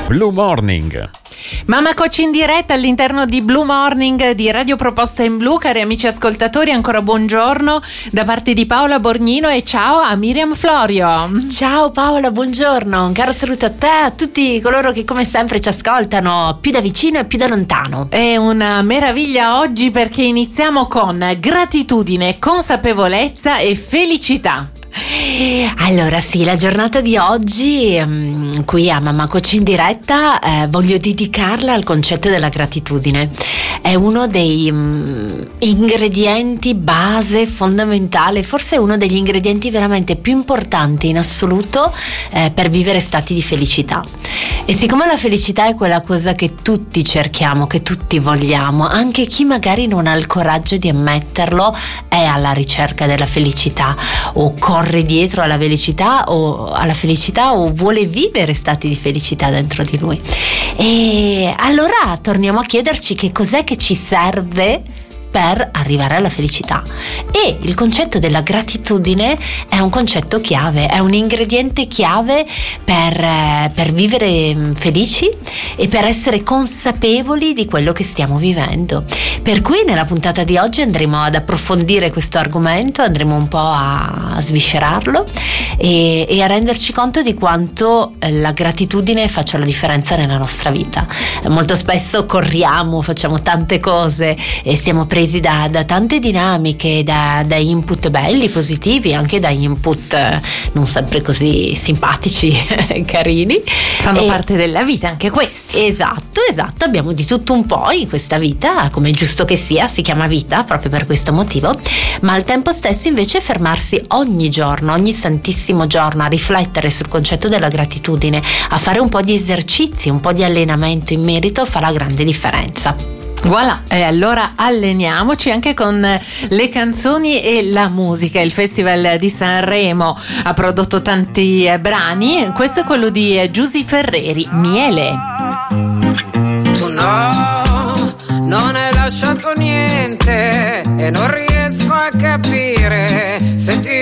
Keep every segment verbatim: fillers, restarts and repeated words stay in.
Blue Morning. Mamma Coach in diretta all'interno di Blue Morning di Radio Proposta in Blu. Cari amici ascoltatori, ancora buongiorno da parte di Paola Borgnino e ciao a Miriam Florio. Ciao Paola, buongiorno, un caro saluto a te, a tutti coloro che come sempre ci ascoltano più da vicino e più da lontano. È una meraviglia oggi perché iniziamo con gratitudine, consapevolezza e felicità. Allora sì, la giornata di oggi um, qui a Mamma Coach in diretta eh, voglio dedicarla al concetto della gratitudine. È uno dei um, ingredienti base, fondamentale, forse è uno degli ingredienti veramente più importanti in assoluto eh, per vivere stati di felicità. E siccome la felicità è quella cosa che tutti cerchiamo, che tutti vogliamo, anche chi magari non ha il coraggio di ammetterlo è alla ricerca della felicità o corre dietro alla felicità o alla felicità o vuole vivere stati di felicità dentro di lui. E allora torniamo a chiederci che cos'è che ci serve per arrivare alla felicità. E il concetto della gratitudine è un concetto chiave, è un ingrediente chiave per, per vivere felici e per essere consapevoli di quello che stiamo vivendo. Per cui nella puntata di oggi andremo ad approfondire questo argomento, andremo un po' a sviscerarlo e, e a renderci conto di quanto la gratitudine faccia la differenza nella nostra vita. Molto spesso corriamo, facciamo tante cose e siamo presi Da, da tante dinamiche, da, da input belli, positivi, anche da input non sempre così simpatici, carini. Fanno e, parte della vita anche questi. Esatto, esatto, abbiamo di tutto un po' in questa vita, come è giusto che sia, si chiama vita proprio per questo motivo, ma al tempo stesso invece fermarsi ogni giorno, ogni santissimo giorno, a riflettere sul concetto della gratitudine, a fare un po' di esercizi, un po' di allenamento in merito fa la grande differenza. Voilà, e allora alleniamoci anche con le canzoni e la musica. Il Festival di Sanremo ha prodotto tanti brani, questo è quello di Giusy Ferreri, Miele. Tu no, non hai lasciato niente e non riesco a capire se ti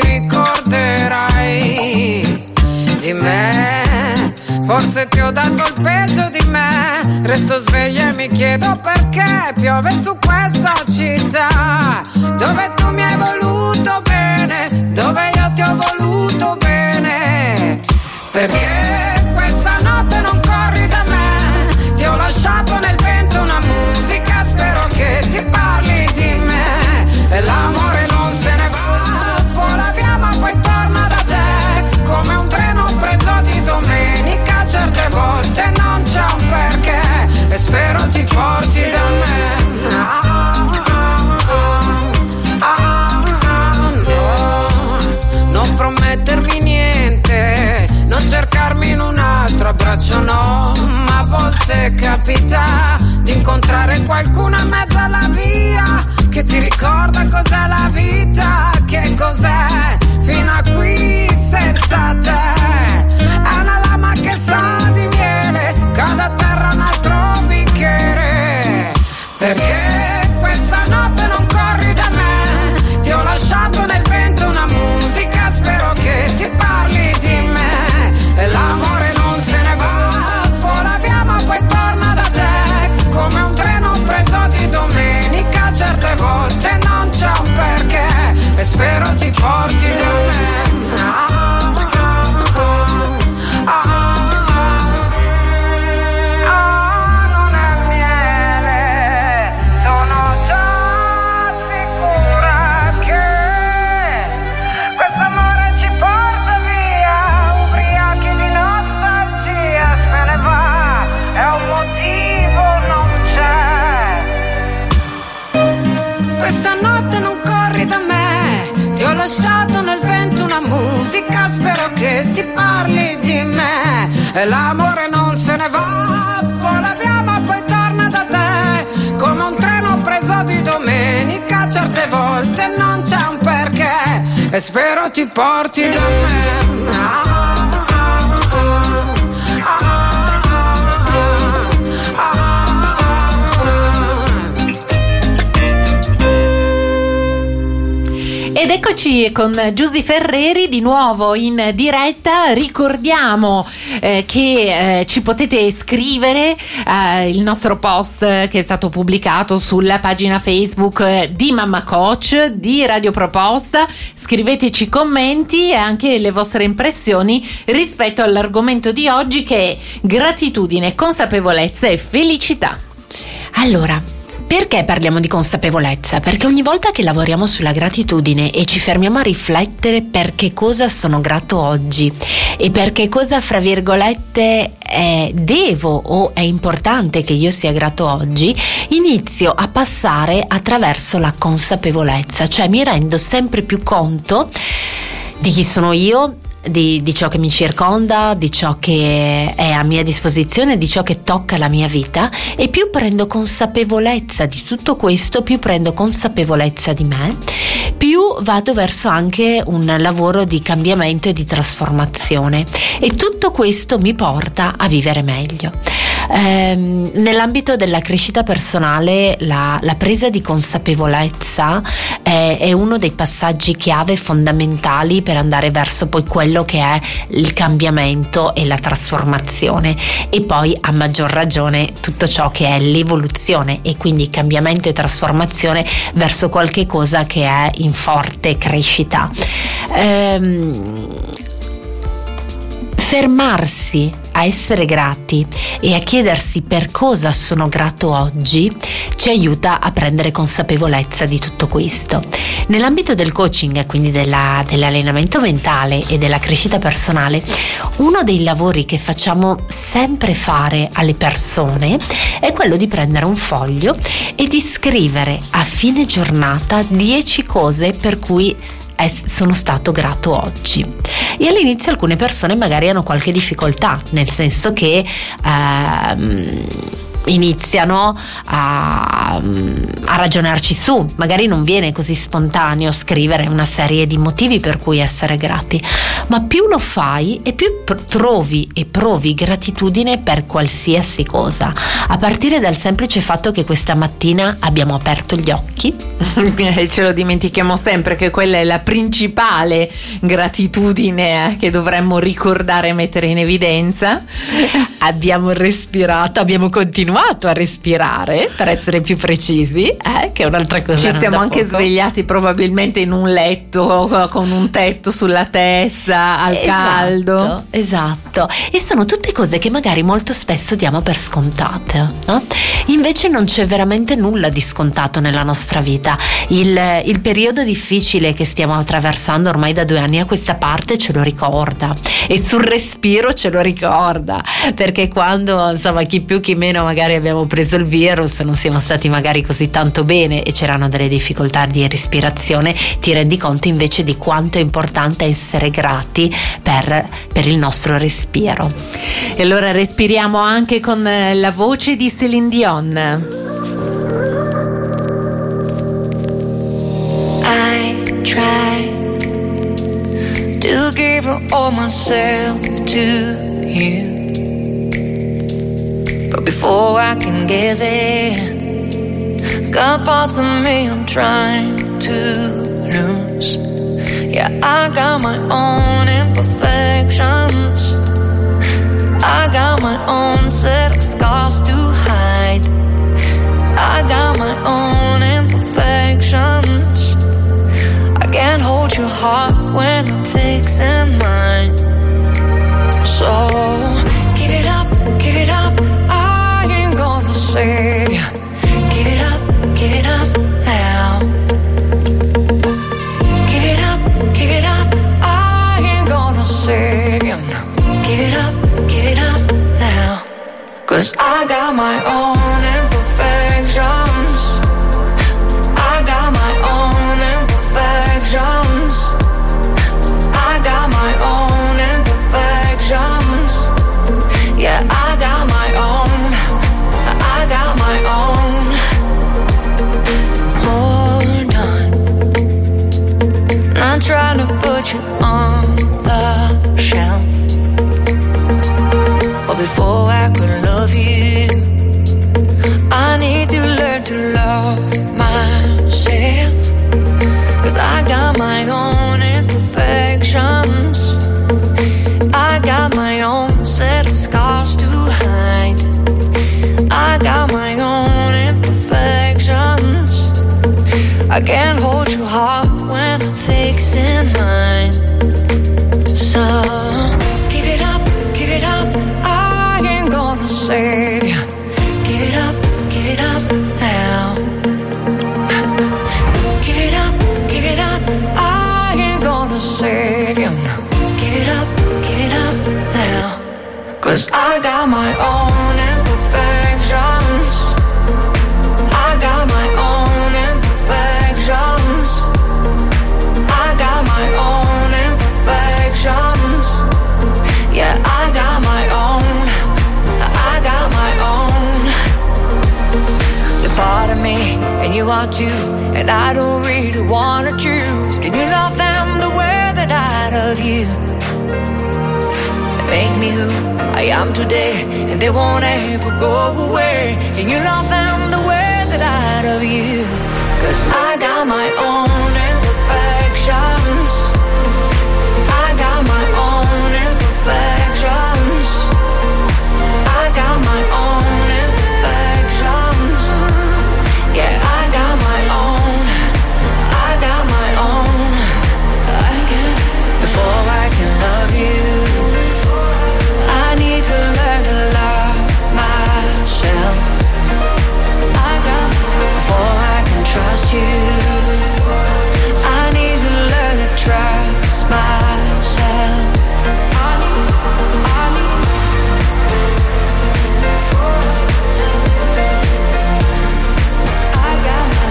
ricorderai di me. Forse ti ho dato il peggio di me, resto sveglia e mi chiedo perché piove su questa città, dove tu mi hai voluto bene, dove io ti ho voluto bene, perché questa notte non corri da me, ti ho lasciato nel vento una musica, spero che ti parli di me, e l'amore non se ne va, vola via ma poi torna da te, come un treno preso di domenica. Certe volte non c'è un perché e spero ti porti da me. Ah, ah, ah, ah, no, non promettermi niente, non cercarmi in un altro abbraccio, no, ma a volte capita di incontrare qualcuno in mezzo alla via che ti ricorda cos'è la vita, che cos'è fino a qui senza te. È una lama che sa di miele, cade a terra un altro bicchiere, perché questa notte non corri da me, ti ho lasciato nel vento una musica, spero che ti parli di me, e l'amore non se ne va, vola via ma poi torna da te, come un treno preso di domenica, certe volte non c'è un perché, e spero ti porti da me. Ah, musica, spero che ti parli di me, e l'amore non se ne va, vola via ma poi torna da te, come un treno preso di domenica, certe volte non c'è un perché, e spero ti porti da me. Ah, ah, ah, ah, ah, ah, ah. Ed eccoci Eccoci con Giusy Ferreri di nuovo in diretta. Ricordiamo eh, che eh, ci potete scrivere eh, il nostro post che è stato pubblicato sulla pagina Facebook eh, di Mamma Coach di Radio Proposta. Scriveteci commenti e anche le vostre impressioni rispetto all'argomento di oggi, che è gratitudine, consapevolezza e felicità. Allora, perché parliamo di consapevolezza? Perché ogni volta che lavoriamo sulla gratitudine e ci fermiamo a riflettere per che cosa sono grato oggi e per che cosa, fra virgolette, è, devo o è importante che io sia grato oggi, inizio a passare attraverso la consapevolezza, cioè mi rendo sempre più conto di chi sono io, Di, di ciò che mi circonda, di ciò che è a mia disposizione, di ciò che tocca la mia vita, e più prendo consapevolezza di tutto questo, più prendo consapevolezza di me, più vado verso anche un lavoro di cambiamento e di trasformazione, e tutto questo mi porta a vivere meglio. Ehm, nell'ambito della crescita personale la, la presa di consapevolezza è, è uno dei passaggi chiave fondamentali per andare verso poi quello che è il cambiamento e la trasformazione, e poi a maggior ragione tutto ciò che è l'evoluzione, e quindi cambiamento e trasformazione verso qualche cosa che è in forte crescita. Ehm, fermarsi a essere grati e a chiedersi per cosa sono grato oggi ci aiuta a prendere consapevolezza di tutto questo. Nell'ambito del coaching, quindi della, dell'allenamento mentale e della crescita personale, uno dei lavori che facciamo sempre fare alle persone è quello di prendere un foglio e di scrivere a fine giornata dieci cose per cui sono stato grato oggi. E all'inizio alcune persone magari hanno qualche difficoltà, nel senso che ehm, iniziano a, a ragionarci su, magari non viene così spontaneo scrivere una serie di motivi per cui essere grati, ma più lo fai e più trovi e provi gratitudine per qualsiasi cosa, a partire dal semplice fatto che questa mattina abbiamo aperto gli occhi. Ce lo dimentichiamo sempre che quella è la principale gratitudine eh, che dovremmo ricordare e mettere in evidenza. Abbiamo respirato, abbiamo continuato a respirare, per essere più precisi, eh, che è un'altra cosa. Ci siamo anche poco. svegliati probabilmente in un letto con un tetto sulla testa al esatto, caldo. Esatto, e sono tutte cose che magari molto spesso diamo per scontate, no? Invece non c'è veramente nulla di scontato nella nostra vita. Il, il periodo difficile che stiamo attraversando ormai da due anni a questa parte ce lo ricorda, e sul respiro ce lo ricorda, perché quando, insomma, chi più chi meno magari abbiamo preso il virus, non siamo stati magari così tanto bene e c'erano delle difficoltà di respirazione, ti rendi conto invece di quanto è importante essere grati per, per il nostro respiro. E allora respiriamo anche con la voce di Céline Dion. I try to give her all myself to you, but before I can get there, got parts of me I'm trying to lose. Yeah, I got my own imperfections, I got my own set of scars to hide, I got my own imperfections, I can't hold your heart when I'm fixing mine. So give it up, give it up, I ain't gonna save you. Give it up, give it up now. Give it up, give it up, I ain't gonna save you. Give it up, give it up now. Cause I got my own imperfections, I got my own imperfections, I got my own imperfections. Yeah, I got my own, I got my own. Hold on, not trying to put you on the shelf, but before I could love you, I can't hold your heart when I'm fixing mine. So give it up, give it up, I ain't gonna save you. Give it up, give it up now. Give it up, give it up, I ain't gonna save you. Give it up, give it up now. Cause I got my own imperfections. I got my own imperfections. I got my own imperfections. Yeah, I got my own. I got my own. You're part of me, and you are too. And I don't really wanna choose. Can you love them the way that I love you? They make me who I am today, and they won't ever go away. Can you love them the way that I love you? Cause I got my own imperfections. I got my own imperfections. I got my own imperfections. Yeah, I got my own. I got my own. I can, before I can love you, I need to learn to love myself. I got, before I can trust you, I need to learn to trust myself. I need, I need, I got my.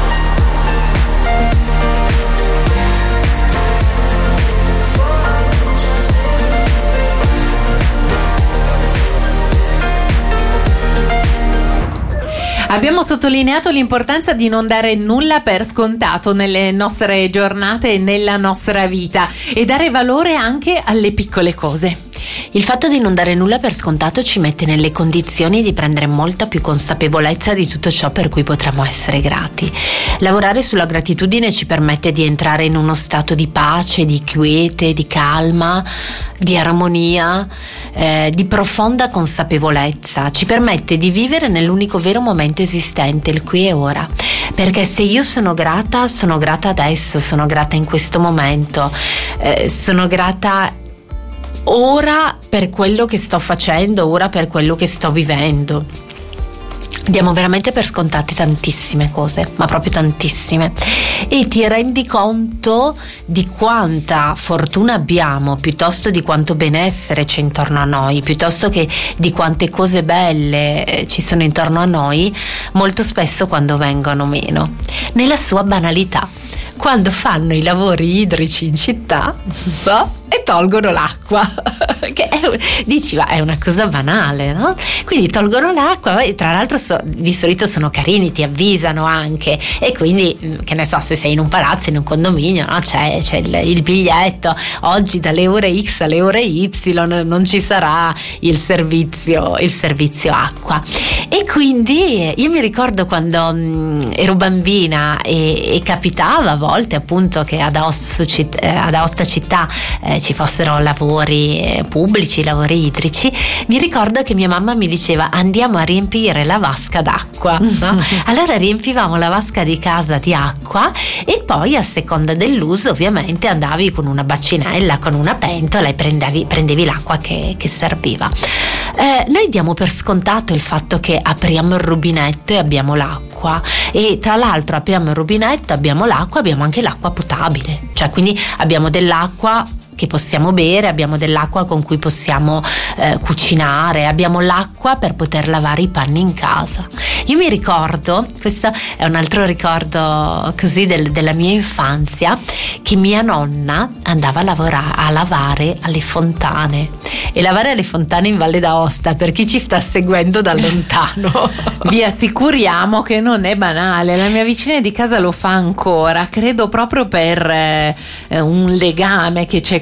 Abbiamo sottolineato l'importanza di non dare nulla per scontato nelle nostre giornate e nella nostra vita e dare valore anche alle piccole cose. Il fatto di non dare nulla per scontato ci mette nelle condizioni di prendere molta più consapevolezza di tutto ciò per cui potremmo essere grati. Lavorare sulla gratitudine ci permette di entrare in uno stato di pace, di quiete, di calma, di armonia, eh, di profonda consapevolezza. Ci permette di vivere nell'unico vero momento esistente, il qui e ora. Perché se io sono grata, sono grata adesso, sono grata in questo momento, eh, sono grata ora per quello che sto facendo, ora per quello che sto vivendo. Diamo veramente per scontate tantissime cose, ma proprio tantissime, e ti rendi conto di quanta fortuna abbiamo, piuttosto di quanto benessere c'è intorno a noi, piuttosto che di quante cose belle ci sono intorno a noi, molto spesso quando vengono meno, nella sua banalità. Quando fanno i lavori idrici in città no? e tolgono l'acqua, che è, dici ma è una cosa banale, no? Quindi tolgono l'acqua e tra l'altro so, di solito sono carini, ti avvisano anche, e quindi che ne so, se sei in un palazzo, in un condominio, no? c'è, c'è il, il biglietto, oggi dalle ore X alle ore Y non ci sarà il servizio, il servizio acqua. E quindi io mi ricordo quando mh, ero bambina e, e capitava a volte appunto che ad Aosta, ad Aosta città eh, ci fossero lavori eh, pubblici, lavori idrici. Mi ricordo che mia mamma mi diceva andiamo a riempire la vasca d'acqua, no? Allora riempivamo la vasca di casa di acqua e poi a seconda dell'uso ovviamente andavi con una bacinella, con una pentola e prendevi, prendevi l'acqua che, che serviva. Eh, noi diamo per scontato il fatto che apriamo il rubinetto e abbiamo l'acqua, e tra l'altro apriamo il rubinetto, abbiamo l'acqua, abbiamo anche l'acqua potabile, cioè quindi abbiamo dell'acqua che possiamo bere, abbiamo dell'acqua con cui possiamo eh, cucinare, abbiamo l'acqua per poter lavare i panni in casa. Io mi ricordo, questo è un altro ricordo così del, della mia infanzia, che mia nonna andava a lavorare a lavare alle fontane, e lavare alle fontane in Valle d'Aosta, per chi ci sta seguendo da lontano vi assicuriamo che non è banale. La mia vicina di casa lo fa ancora, credo proprio per eh, un legame che c'è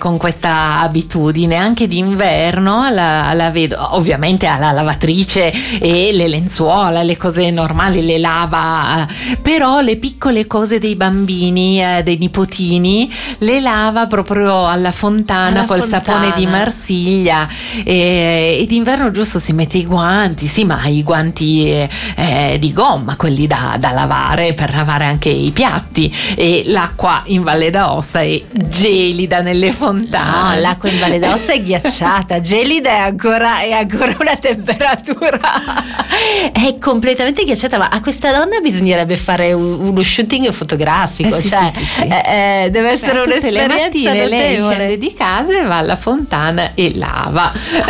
con questa abitudine, anche d'inverno la, la vedo, ovviamente alla lavatrice e le lenzuola, le cose normali le lava, però le piccole cose dei bambini, eh, dei nipotini, le lava proprio alla fontana alla col fontana. sapone di Marsiglia, e, e d'inverno giusto si mette i guanti, sì, ma i guanti eh, di gomma, quelli da, da lavare per lavare anche i piatti, e l'acqua in Valle d'Aosta è gelida nelle fontane. No, l'acqua in Valle d'Aosta è ghiacciata, gelida è ancora, è ancora una temperatura è completamente ghiacciata, ma a questa donna bisognerebbe fare uno shooting fotografico, Eh sì, cioè sì, sì, sì. eh, eh, deve essere Beh, tutte le un'esperienza mattine lei notevole. scende di casa e va alla fontana e lava.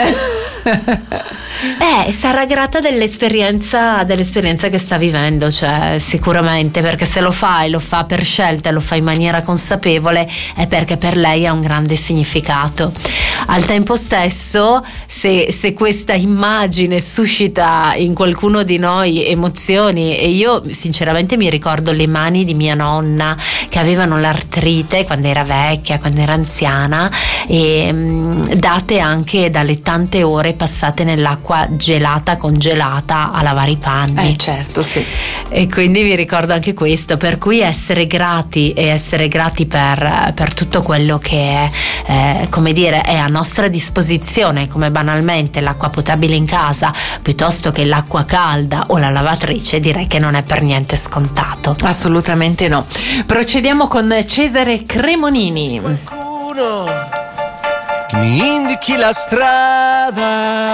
Eh, sarà grata dell'esperienza, dell'esperienza che sta vivendo, cioè sicuramente, perché se lo fa e lo fa per scelta e lo fa in maniera consapevole è perché per lei ha un grande significato. Al tempo stesso, se, se questa immagine suscita in qualcuno di noi emozioni, e io sinceramente mi ricordo le mani di mia nonna che avevano l'artrite quando era vecchia, quando era anziana, e mh, date anche dalle tante ore passate nell'acqua gelata, congelata a lavare i panni. Eh certo, sì. E quindi mi ricordo anche questo, per cui essere grati e essere grati per, per tutto quello che eh, come dire è a nostra disposizione, come banalmente l'acqua potabile in casa piuttosto che l'acqua calda o la lavatrice, direi che non è per niente scontato. Assolutamente no. Procediamo con Cesare Cremonini. Qualcuno che mi indichi la strada,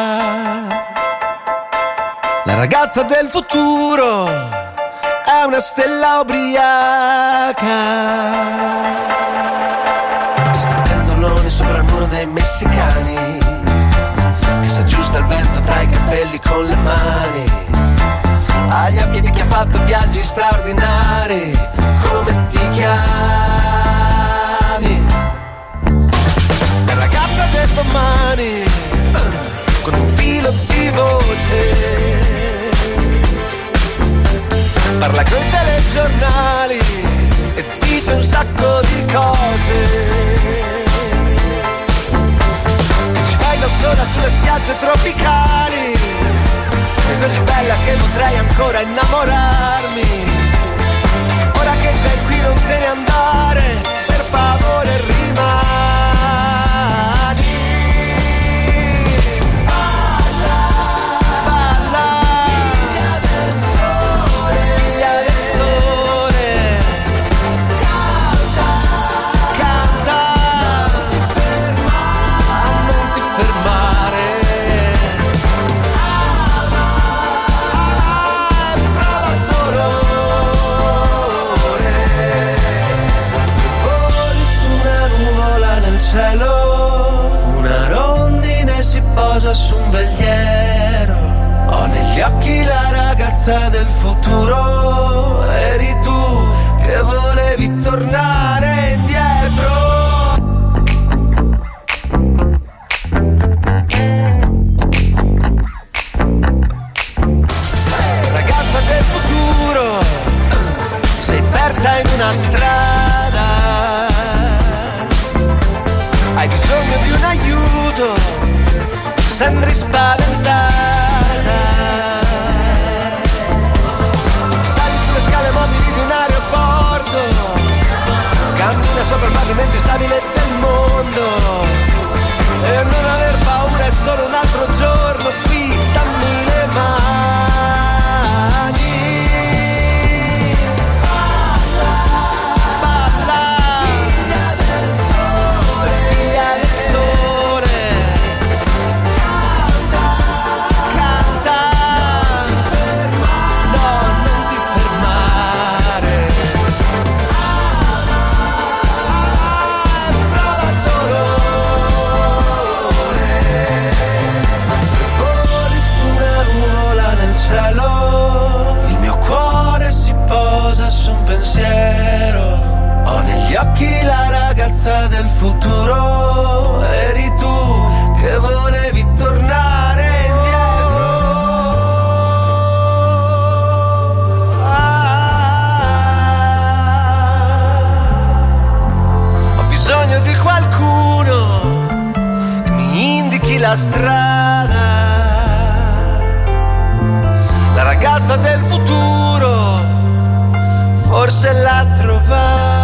la ragazza del futuro è una stella ubriaca che sta pentolone sopra il muro dei messicani, che si aggiusta il vento tra i capelli con le mani, ha gli occhi di chi ha fatto viaggi straordinari. Come ti chiami? La ragazza del domani, con un filo di voce, parla coi telegiornali e dice un sacco di cose, che ci fai da sola sulle spiagge tropicali, è così bella che potrei ancora innamorarmi. Ora che sei qui non te ne andare, per favore rimani. Balla, balla, figlia del sole, figlia del sole. Canta, canta, non ti fermare, non ti fermare. Ama, ama e prova dolore. Voli su una nuvola nel cielo, una rondine si posa su un veliero. Ho negli occhi la ragazza del futuro, eri tu che volevi tornare indietro. Ragazza del futuro, sei persa in una strada, hai bisogno di un aiuto, sembri spaventata. Sali sulle scale mobili di un aeroporto, cammina sopra il pavimento instabile del mondo, e non aver paura è solo un altro giorno qui, dammi le mani. Balla, balla, figlia del sole, figlia del sole. Canta, canta, no, non ti fermare. Ama, ama e prova dolore. Voli su una nuvola nel cielo, il mio cuore si posa su un pensiero. Ho negli occhi la ragazza del futuro, eri tu che volevi tornare indietro. Ah, ho bisogno di qualcuno strada, la ragazza del futuro forse l'ha trovata.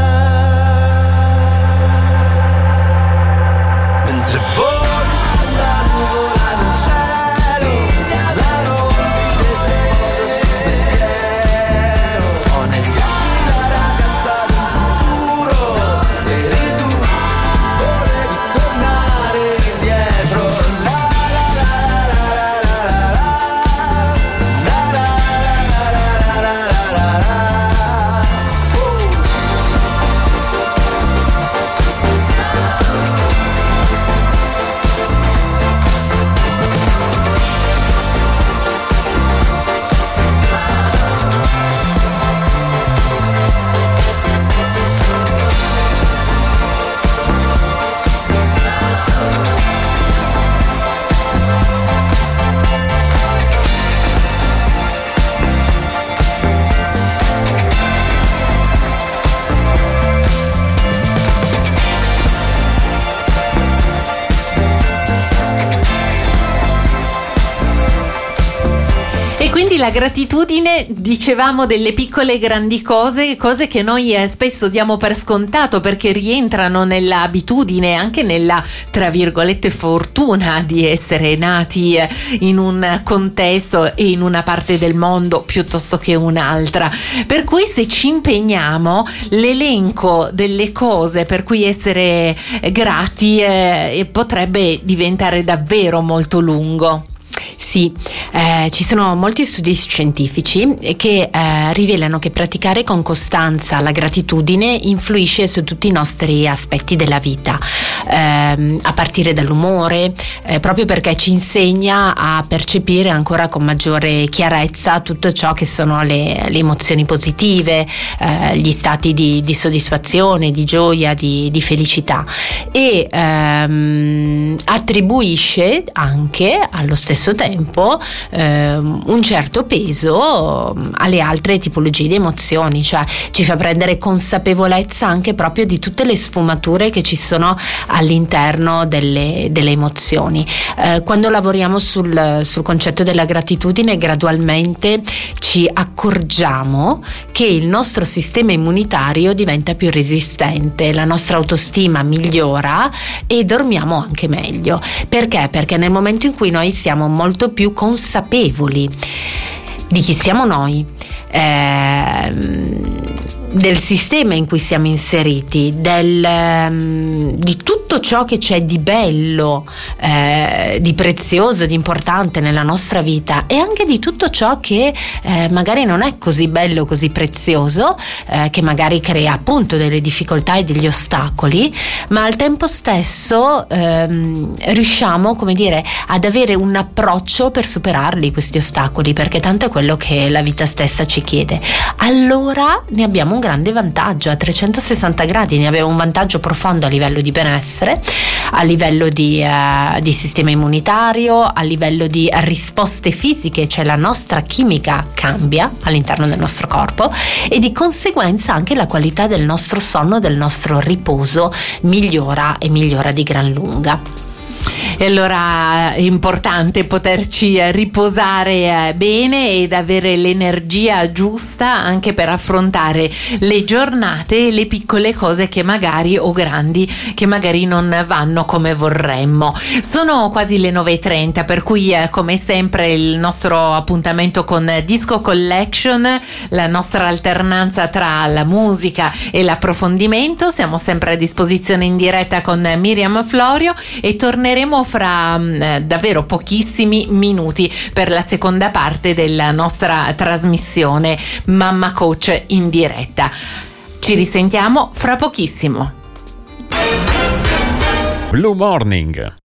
Mentre vola la nuvola nel cielo, la notte deserta sul pensiero, ho negli occhi la ragazza del futuro, eri tu, volevi tornare indietro. La la la la la la la la, la la la la la la la. E quindi la gratitudine, dicevamo, delle piccole e grandi cose, cose che noi eh, spesso diamo per scontato perché rientrano nella abitudine, anche nella, tra virgolette, fortuna di essere nati eh, in un contesto e in una parte del mondo piuttosto che un'altra. Per cui se ci impegniamo, l'elenco delle cose per cui essere grati eh, potrebbe diventare davvero molto lungo. Sì, eh, ci sono molti studi scientifici che eh, rivelano che praticare con costanza la gratitudine influisce su tutti i nostri aspetti della vita, eh, a partire dall'umore, eh, proprio perché ci insegna a percepire ancora con maggiore chiarezza tutto ciò che sono le, le emozioni positive, eh, gli stati di, di soddisfazione, di gioia, di, di felicità, e ehm, attribuisce anche allo stesso tempo ehm, un certo peso alle altre tipologie di emozioni, cioè ci fa prendere consapevolezza anche proprio di tutte le sfumature che ci sono all'interno delle, delle emozioni. Eh, quando lavoriamo sul, sul concetto della gratitudine, gradualmente ci accorgiamo che il nostro sistema immunitario diventa più resistente, la nostra autostima migliora e dormiamo anche meglio. Perché? Perché nel momento in cui noi siamo molto più consapevoli di chi siamo noi, ehm, del sistema in cui siamo inseriti, del, um, di tutto ciò che c'è di bello, eh, di prezioso, di importante nella nostra vita, e anche di tutto ciò che eh, magari non è così bello, così prezioso, eh, che magari crea appunto delle difficoltà e degli ostacoli, ma al tempo stesso ehm, riusciamo, come dire, ad avere un approccio per superarli questi ostacoli, perché tanto è quello che la vita stessa ci chiede. Allora ne abbiamo un grande vantaggio a trecentosessanta gradi, ne abbiamo un vantaggio profondo a livello di benessere, a livello di, uh, di sistema immunitario, a livello di risposte fisiche, cioè la nostra chimica cambia all'interno del nostro corpo e di conseguenza anche la qualità del nostro sonno, del nostro riposo migliora e migliora di gran lunga. E allora è importante poterci riposare bene ed avere l'energia giusta anche per affrontare le giornate e le piccole cose che magari, o grandi, che magari non vanno come vorremmo. Sono quasi le nove e trenta, per cui come sempre il nostro appuntamento con Disco Collection, la nostra alternanza tra la musica e l'approfondimento. Siamo sempre a disposizione in diretta con Miriam Florio e torneremo fra eh, davvero pochissimi minuti per la seconda parte della nostra trasmissione Mamma Coach in diretta. Ci risentiamo fra pochissimo. Blue Morning.